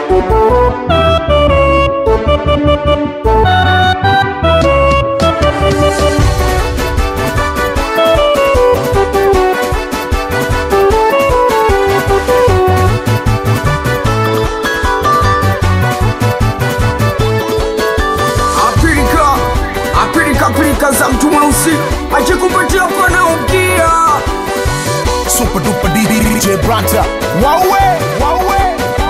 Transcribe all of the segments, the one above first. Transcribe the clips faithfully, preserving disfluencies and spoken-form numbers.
Za mtu mweusi achikupatia pana ukia Super duper D J Branta. Wawe, wawe.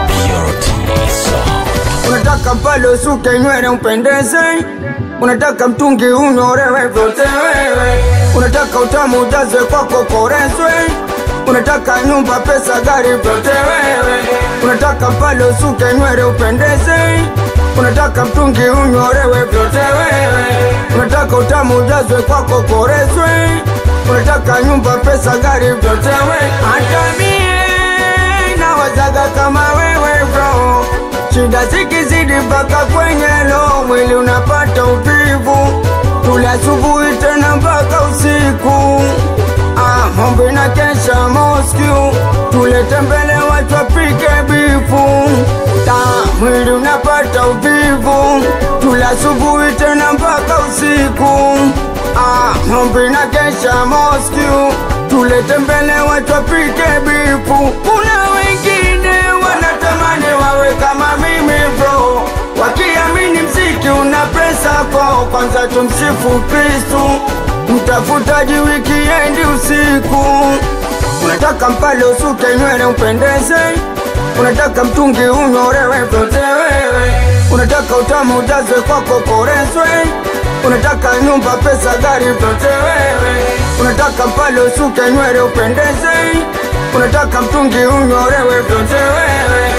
Unataka pale usuke nywele upendeze, unataka mtungi unyorewe vyote wewe, unataka utamu ujaze kwako korezwe, unataka nyumba pesa gari vyote wewe, unataka pale usuke nywele upendeze, unataka mtungi unyorewe vyote wewe, unataka utamu ujazwe kwako korezwe, unataka nyumba pesa gari vyote wewe. Hata mie nawazaga kama wewe bro, shida zikizidi mpaka kwenye lo, mwili unapata uvivu, tule asubuhi tena mpaka usiku. Ah, mombe na kesha Moscow, tulete mbele watu wapike bifu, ta mwili unapata uvivu, tule asubuhi tena mpaka usiku. Ah, mombe na kesha Moscow, tulete mbele watu wapike bifu. Kuna wengine wanatamani wawe kama mimi bro, wakiamini mziki una pesa kwa kwanza tumsifu Kristu, mtafutaji wikiendi usiku. Unataka mpale usuke nywele upendeze, unataka mtungi unyorewe vyote wewe, unataka utamu ujazwe kwako korezwe, unataka nyumba pesa gari vyote wewe, unataka mpale usuke nywele upendeze, unataka mtungi unyorewe vyote wewe.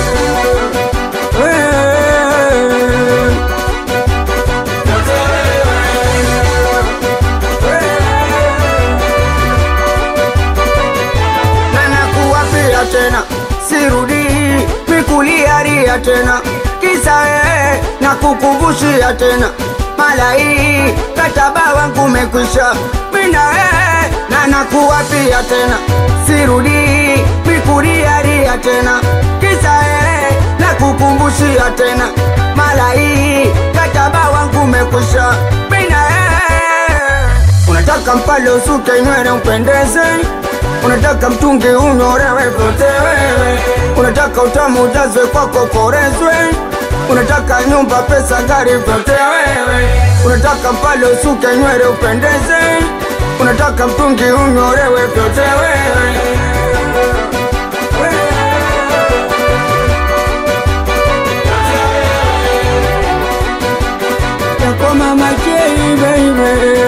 Tena sirudi mikuliaria tena kisa ee na kukumbushia tena malai kataba wangu mekwisha mina ee na nakuwapia tena sirudi mikuliaria tena kisa ee na kukumbushia tena malai kataba wangu mekwisha mina ee. Unataka mpale usuke nywele upendeze, unataka mtungi unyorewe vyote wewe, unataka utamu ujazwe kwako korezwe, unataka nyumba pesa gari vyote wewe, unataka pale usuke nywele upendeze, unataka mtungi unyorewe vyote wewe. Yako mama J baby,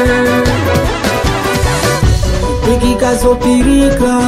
ikikazopirika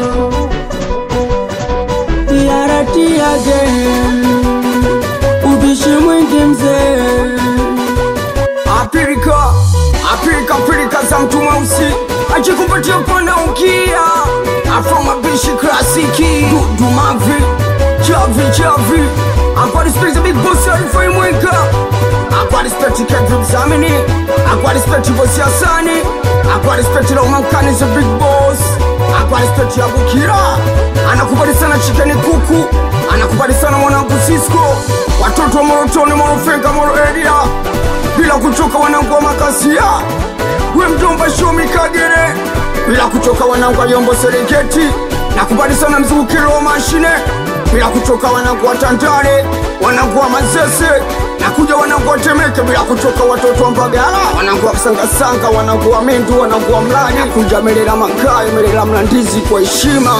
yarati again, ubishi mwingi mzee. Apirika, apirika, apirika za mtu mweusi achikupatia pana ukia afro mabishi klasiki dumavi chavi chavi. Aqua respect the big boss alifai mweka, aqua respect Kevin Zamini, aqua respect bosi Asani, aqua respect la umankani the big boss, aqua respect ya Bukira, anakubali sana chicken kuku, anakubali sana mwanangu Cisco, watoto wa Morotoni, Morofenga, Moro area, bila kuchoka wanangu wa Makasia, we mjomba Shomi Kagere, bila kuchoka wanangu wa Yombo Serengeti, nakubali sana mzukiro wa mashine, bila kuchoka wanangu wa Tandale, wanangu wa Mazese, nakuja wanangu wa Temeke, bila kuchoka watoto wa Mbagala, wanangu wa Sanga-Sanga, wanangu wa Mindu, wanangu wa Mlani, nakuja Melela Mangayo, Melela Mlandizi kwa heshima.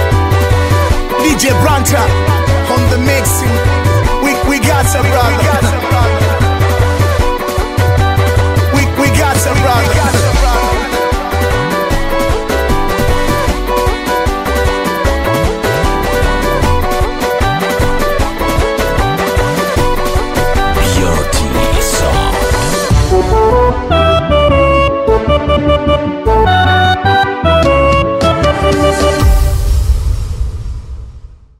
D J Branta on the mixing. We we got some brother.